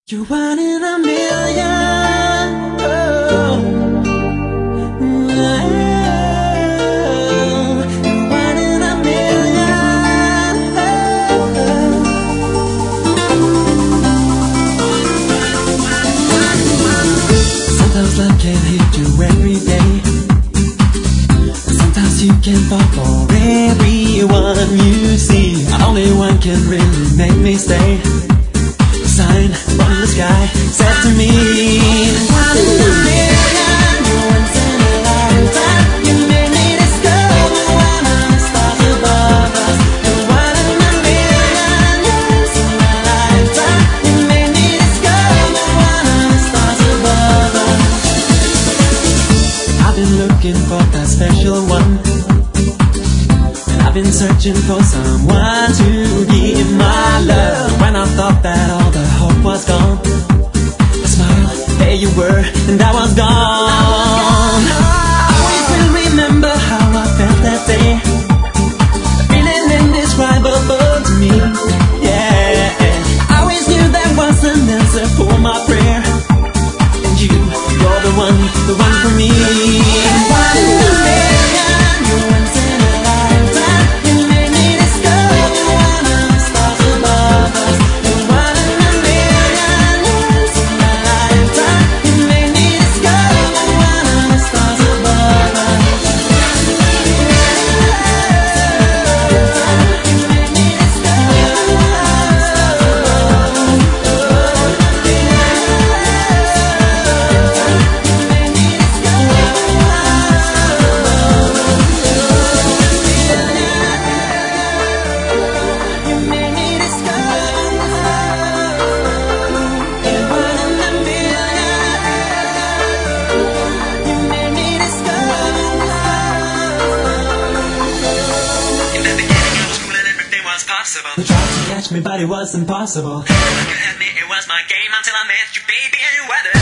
You're one in a million. Oh. You're one in a million. Sometimes love can hit you every day. Sometimes you can fall for everyone you see. Only one can really make me stay. Sign from the sky said to me, one in a million, you're once in a lifetime. You made me discover one of the stars above us. You're one in a million, you're once in a lifetime. You made me discover one of the stars above us. I've been looking for that special one, and I've been searching for someone to give my love. When I thought that all the hope was gone, I smiled, there you were, and I was gone. I always will remember how I felt that day. A feeling indescribable to me, yeah. I always knew there was an answer for my prayer, and you're the one for me. One in a million, you're once in a lifetime. You made me discover one of the stars above us. You're one in a million, you're once in a lifetime. You made me discover one of the stars above us. You made me discover possible. You tried to catch me, but it was impossible. You could have me, it was my game until I met you, baby, and you weathered.